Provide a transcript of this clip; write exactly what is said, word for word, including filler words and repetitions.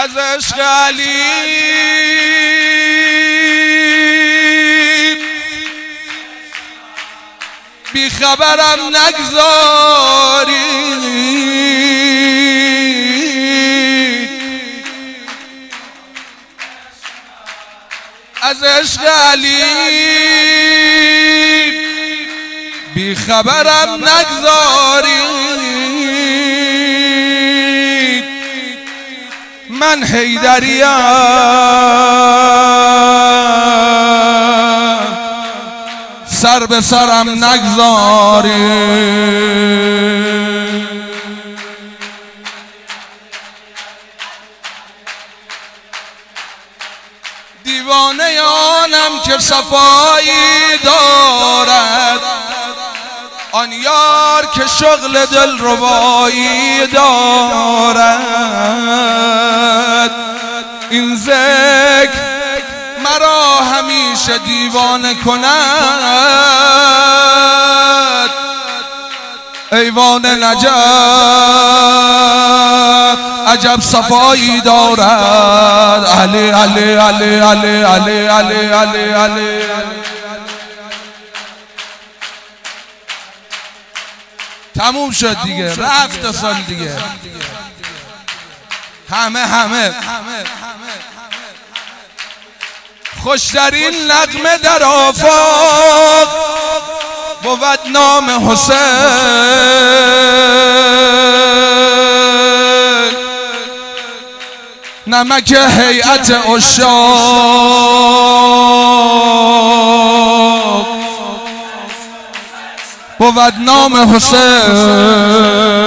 از عشق علی بی خبرم نگذاری، از عشق علی بی خبرم نگذاری. من حیدریم سر به سرم نگذاری. دیوانه آنم که صفایی دارد، آن یار که شغل دل ربایی دارد. این ذکر مرا همیشه دیوانه کند، ایوان نجف عجب صفایی دارد. علی علی علی علی علی علی علی علی. تموم شد دیگه، رفت سال دیگه. همه همه خوشترین نغمه در آفاق بود نام حسین. نمک هیئت عشاق بود نام حسین.